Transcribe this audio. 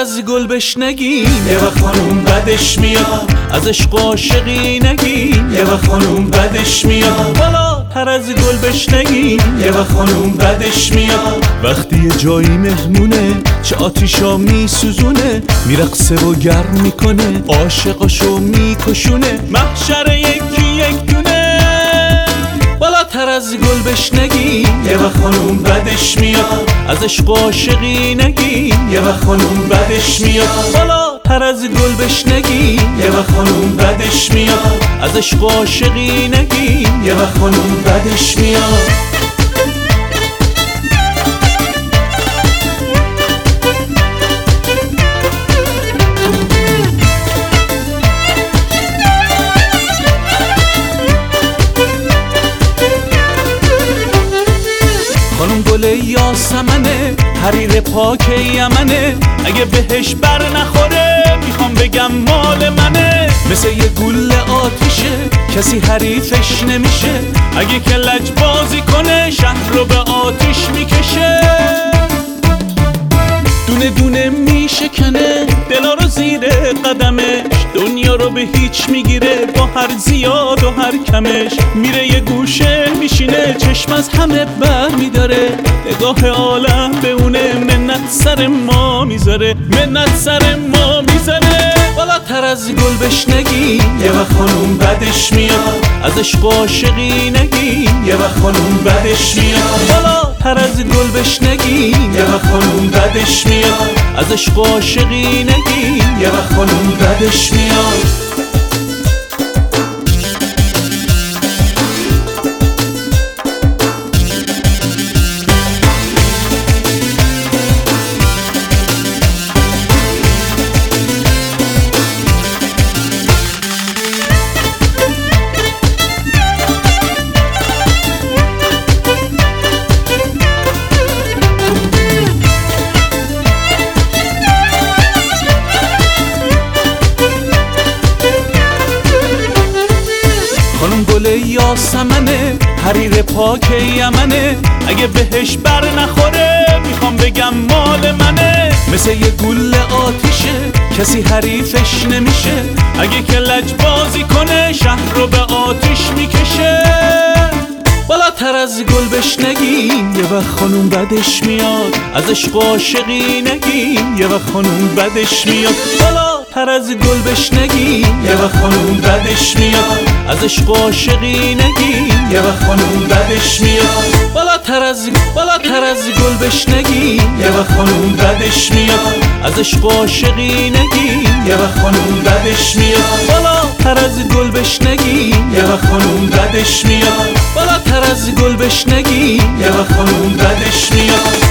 از گل بشنگیم یه وقت خانوم بدش میاد، از عشق عاشقی نگیم یه وقت خانوم بدش میاد، بالاتر از گل بشنگیم یه وقت خانوم بدش میاد. وقتی یه جایی مهمونه چه آتیشا میسوزونه، میرقصه و گرم میکنه عاشقاشو میکشونه، محشر یکی یک دونه، بالاتر از گل بشنگیم یه وقت خانوم بدش میاد، از عشق عاشقی نگیم یه وقت خانوم بدش میاد، بالاتر از گل بشنگیم یه وقت خانوم بدش میاد، از عشق عاشقی نگیم یه وقت خانوم بدش میاد. خانوم گل یاسمنه، حریر پاک یمنه، اگه بهش بر نخوره میخوام بگم مال منه، مثل یه گل آتیشه کسی حریفش نمیشه، اگه که لج بازی کنه شهر رو به آتیش میکشه، دونه دونه میشکنه دلا رو زیر قدمش، دنیا رو به هیچ میگیره با هر زیاد و هر کمش، میره یه گوشه میشینه چشم از همه بر میداره، نگاه عالم به اونه منت سر ما میذاره، منت سر ما میذاره، بالاتر از گل بشنگیم یه وقت خانوم بدش میاد، از عشق عاشقی نگیم یه وقت خانوم بدش میاد، بالاتر از گل بشنگیم یه وقت خانوم بدش میاد، از عشق عاشقی نگیم یه وقت خانوم بدش میاد. خانوم گل یاسمنه، حریر پاک یمنه، اگه بهش بر نخوره میخوام بگم مال منه، مثل یه گل آتیشه کسی حریفش نمیشه، اگه که لج بازی کنه شهر رو به آتیش میکشه، بالاتر از گل بشنگیم یه وقت خانوم بدش میاد، از عشق عاشقی نگیم یه وقت خانوم بدش میاد، بالاتر از گل بشنگیم یه وقت خانوم بدش میاد، از عشق عاشقی نگیم یه وقت خانوم بدش میاد، بالاتر از گل بشنگیم یه وقت خانوم بدش میاد، از عشق عاشقی نگیم یه وقت خانوم بدش میاد، بالاتر از گل بشنگیم یه وقت خانوم بدش میاد، بالاتر از گل بشنگیم یه وقت خانوم بدش میاد.